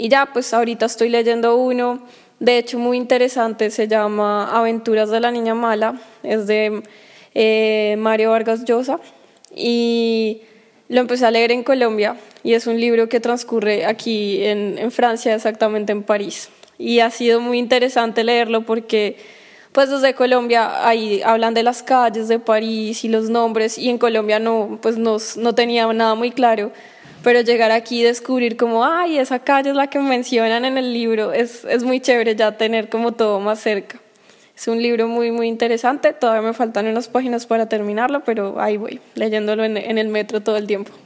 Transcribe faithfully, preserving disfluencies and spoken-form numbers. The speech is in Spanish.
y ya, pues ahorita estoy leyendo uno, de hecho muy interesante, se llama Aventuras de la Niña Mala, es de eh, Mario Vargas Llosa, y lo empecé a leer en Colombia, y es un libro que transcurre aquí en, en Francia, exactamente en París. Y ha sido muy interesante leerlo porque pues desde Colombia ahí hablan de las calles de París y los nombres, y en Colombia no, pues no, no tenía nada muy claro, pero llegar aquí y descubrir como, ay, esa calle es la que mencionan en el libro, es, es muy chévere ya tener como todo más cerca. Es un libro muy, muy interesante, todavía me faltan unas páginas para terminarlo, pero ahí voy, leyéndolo en, en el metro todo el tiempo.